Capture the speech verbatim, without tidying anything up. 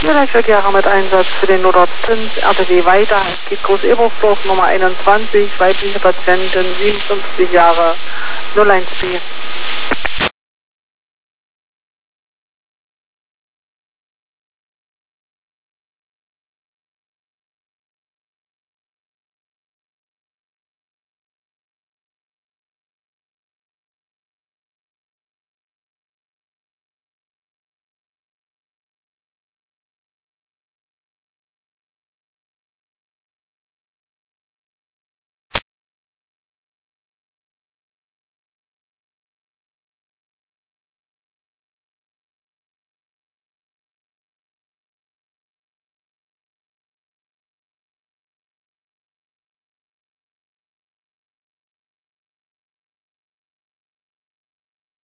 Verkehr mit Einsatz für den Nordort Zins, R T W weiter. Es geht Groß Ebersdorf Nummer einundzwanzig, weibliche Patientin, siebenundfünfzig Jahre, null eins B.